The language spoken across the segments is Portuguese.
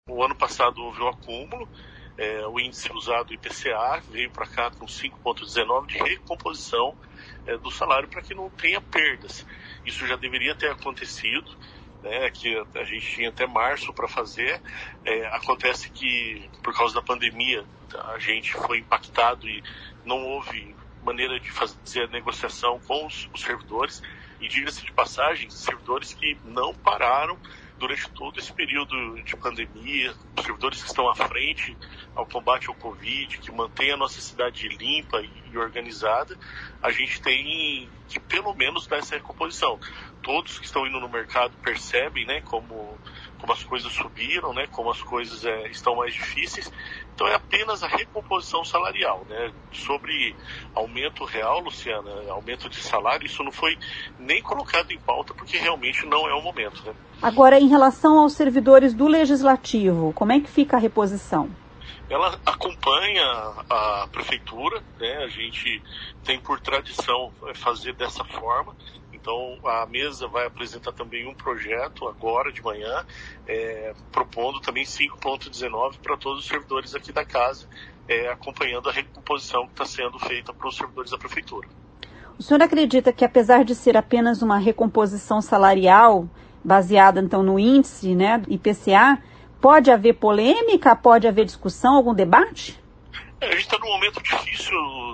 O ano passado houve um acúmulo, o índice usado IPCA veio para cá com 5,19 de recomposição do salário para que não tenha perdas. Isso já deveria ter acontecido, que a gente tinha até março para fazer. Acontece que, por causa da pandemia, a gente foi impactado e não houve maneira de fazer a negociação com os servidores. E diga-se de passagem, servidores que não pararam durante todo esse período de pandemia, os servidores que estão à frente ao combate ao Covid, que mantêm a nossa cidade limpa e organizada, a gente tem que pelo menos dar essa recomposição. Todos que estão indo no mercado percebem, como as coisas subiram, como as coisas estão mais difíceis. Então é apenas a recomposição salarial, Sobre aumento real, Luciana, aumento de salário, isso não foi nem colocado em pauta porque realmente não é o momento, Agora, em relação aos servidores do Legislativo, como é que fica a reposição? Ela acompanha a prefeitura, a gente tem por tradição fazer dessa forma. Então, a mesa vai apresentar também um projeto agora de manhã, propondo também 5,19 para todos os servidores aqui da casa, acompanhando a recomposição que está sendo feita para os servidores da prefeitura. O senhor acredita que, apesar de ser apenas uma recomposição salarial, baseada então no índice, IPCA, pode haver polêmica, pode haver discussão, algum debate? A gente está num momento difícil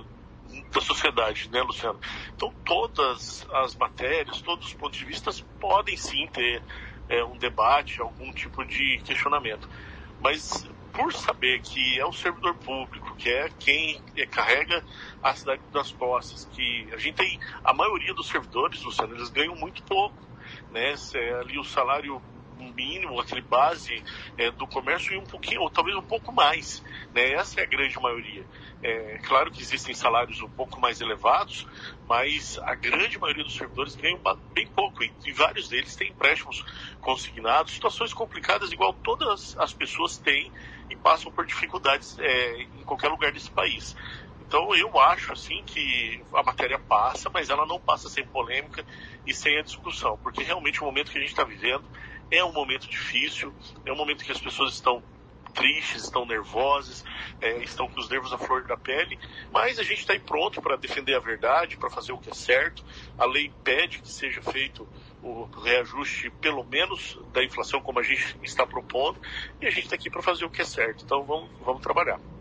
da sociedade, Luciano? Então, todas as matérias, todos os pontos de vista podem sim ter um debate, algum tipo de questionamento. Mas, por saber que é o servidor público, que é quem carrega a cidade das costas, que a gente tem, a maioria dos servidores, Luciano, eles ganham muito pouco, ali o salário mínimo, aquele base do comércio e um pouquinho, ou talvez um pouco mais, Essa é a grande maioria. Claro que existem salários um pouco mais elevados, mas a grande maioria dos servidores ganham bem pouco e vários deles têm empréstimos consignados, situações complicadas igual todas as pessoas têm e passam por dificuldades em qualquer lugar desse país. Então eu acho assim que a matéria passa, mas ela não passa sem polêmica e sem a discussão, porque realmente o momento que a gente está vivendo é um momento difícil, é um momento que as pessoas estão tristes, estão nervosas, estão com os nervos à flor da pele, mas a gente está aí pronto para defender a verdade, para fazer o que é certo. A lei pede que seja feito o reajuste, pelo menos, da inflação, como a gente está propondo, e a gente está aqui para fazer o que é certo. Então vamos trabalhar.